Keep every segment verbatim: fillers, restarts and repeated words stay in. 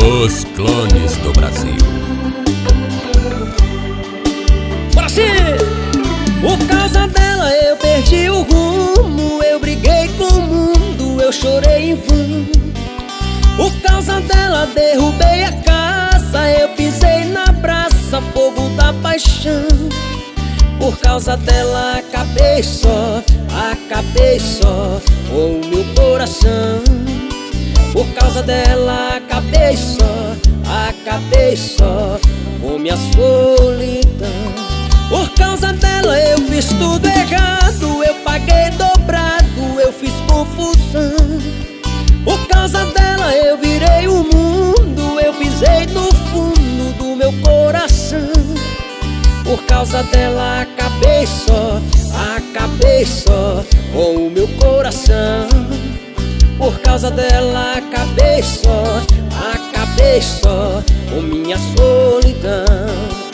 Os clones do Brasil. Brasil! Por causa dela eu perdi o rumo, eu briguei com o mundo, eu chorei em vão. Por causa dela derrubei a casa, eu pisei na praça, fogo da paixão. Por causa dela acabei só, acabei só com o meu coração. Por causa dela acabei só, acabei só com minha solidão. Por causa dela eu fiz tudo errado, eu paguei dobrado, eu fiz confusão. Por causa dela eu virei o mundo, eu pisei no fundo do meu coração. Por causa dela acabei só, acabei só com o meu coração. Por causa dela acabei só, acabei só com minha solidão.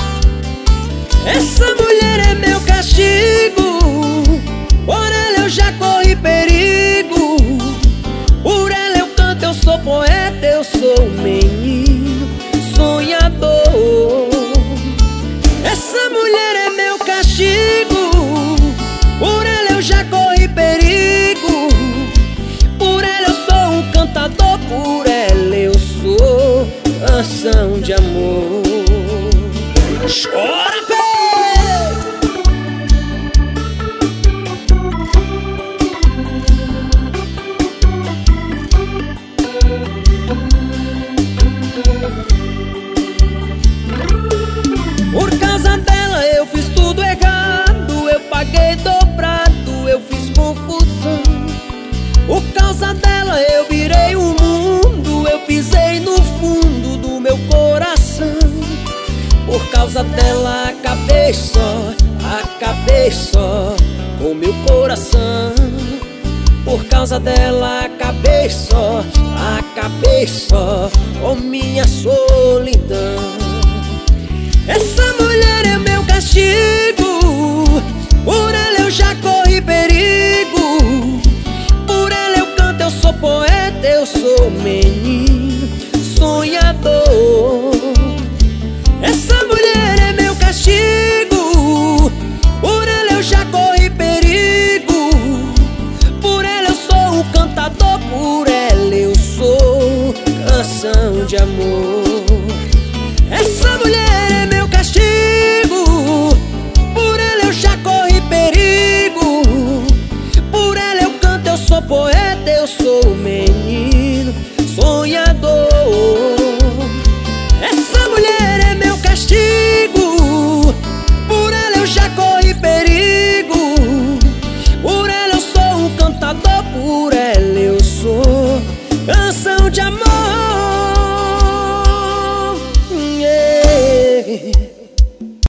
Essa mulher é meu castigo, por ela eu já corri perigo. Por ela eu canto, eu sou poeta, eu sou um menino sonhador. Essa mulher é meu castigo, por ela eu já corri perigo. Por ela eu sou um cantador, por ela eu sou canção de amor. Chora, pé! Por causa dela eu fiz tudo errado, eu paguei dobrado, eu fiz confusão. Por causa dela eu virei o mundo, eu pisei no fundo do meu coração. Por causa dela acabei só, acabei só com meu coração. Por causa dela acabei só, acabei só com minha solidão. Essa mulher é meu castigo, por ela eu já corri perigo. Por ela eu canto, eu sou poeta, eu sou menino sonhador. Essa mulher é meu castigo, por ela eu já corri perigo. Por ela eu sou um cantador, por ela eu sou canção de amor. Essa mulher é meu castigo, por ela eu já corri perigo. Por ela eu canto, eu sou poeta, eu sou menino sonhador. Essa mulher é meu castigo.